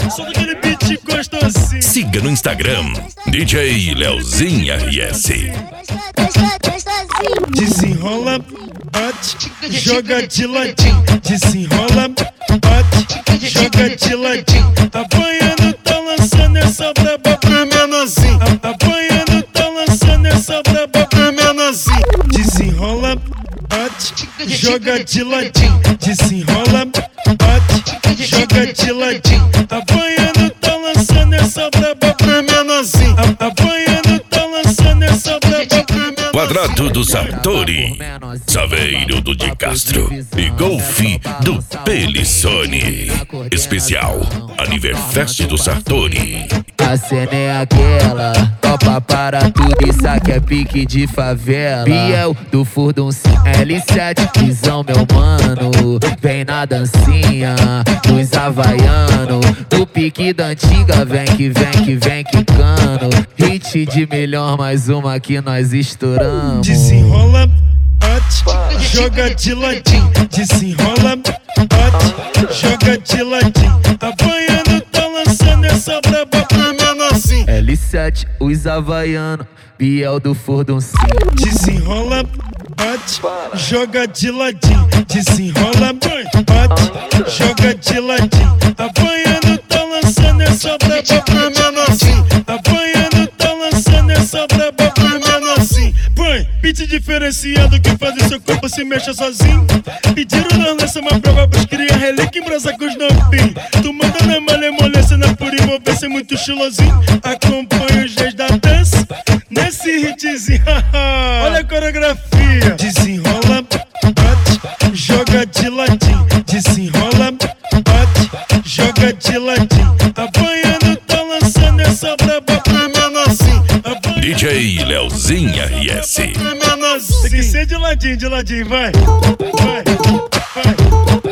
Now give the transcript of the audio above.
Só daquele beat gostosinho. Siga no Instagram, DJ Leozinho RS. Desenrola, bate, joga de ladinho. Desenrola, bate, joga de ladinho. Apanhando, tá lançando essa braba pro menorzinho. Apanhando, tá lançando essa braba pro menorzinho. Desenrola, bate, joga de ladinho. Desenrola, bate, joga de ladinho. Apanhando, tá lançando essa braba pro menorzinho. Apanhando, tá lançando essa braba pro menorzinho. Quadrado do Sartori, Saveiro do De Castro e Golfe do Pelissone. Especial Aniverfest do Sartori. A cena é aquela, topa para tudo, isso aqui é pique de favela. Biel do Furdun L7, visão meu mano. Vem na dancinha, dos havaiano. Do pique da antiga, vem que vem que vem quicando. Hit de milhão, mais uma que nós estouramos. Desenrola, bate, joga de ladinho. Desenrola, bate, joga de ladinho. Apanhando, tá lançando essa braba pro menorzinho. L7, os havaiano, Biel do Furdun. Desenrola, bate, joga de ladinho. Desenrola, bate, joga de ladinho. Apanhando, tá lançando essa braba pro menorzinho. Apanhando, tá lançando essa braba pro menorzinho. Põe, beat diferenciado que faz o seu corpo se mexa sozinho. Pediram na lança uma prova pros cria relíquia em brasa com os novinhos. Tu manda na malemolência, na pura envolvência, muito estilosinho. Acompanha os dias da dança nesse hitzinho. Olha a coreografia. Desenrola, bate, joga de ladinho. Desenrola, bate, joga de ladinho. Apanhando, tá lançando essa braba pro menorzinho. DJ Leozinho RS. Tem que ser de ladinho, vai. Vai, vai.